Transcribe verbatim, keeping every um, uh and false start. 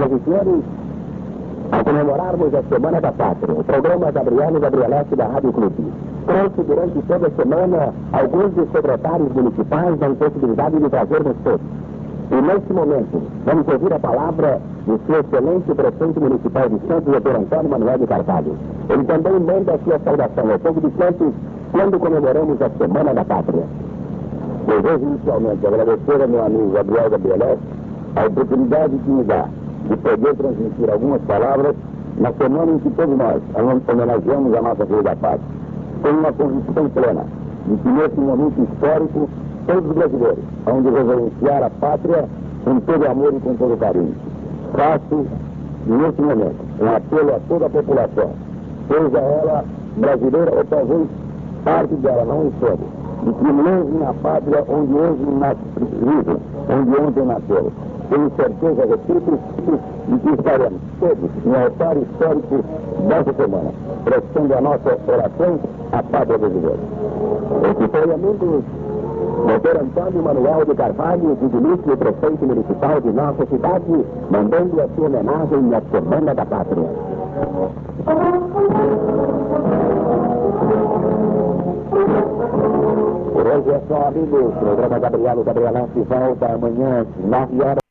Senhoras e senhores, ao comemorarmos a Semana da Pátria, o programa Gabriel e Gabrielete da Rádio Clube trouxe durante toda a semana alguns dos secretários municipais da impossibilidade de trazermos todos. E neste momento, vamos ouvir a palavra do seu excelente prefeito municipal de Santos, doutor Antônio Manuel de Carvalho. Ele também manda a sua saudação ao povo de Santos quando comemoramos a Semana da Pátria. Desejo inicialmente agradecer ao meu amigo Gabriel Gabrielete a oportunidade que me dá de poder transmitir algumas palavras na semana em que todos nós homenageamos a nossa querida pátria, com uma convicção plena de que nesse momento histórico todos os brasileiros vão de reverenciar a pátria com todo amor e com todo carinho. Faço, nesse momento, um apelo a toda a população, seja ela brasileira ou talvez parte dela, não em todo, de que longe na pátria onde hoje vivem, onde ontem nasceram. Tenho certeza, repito, de que estaremos todos no altar histórico dessa semana, prestando a nossa oração à pátria brasileira. Esse foi, amigos, doutor Antônio Manuel de Carvalho, ilustre prefeito municipal de nossa cidade, mandando a sua homenagem na Semana da Pátria. Por hoje é só, amigos. O programa Gabriel e Gabrielete volta amanhã às nove horas.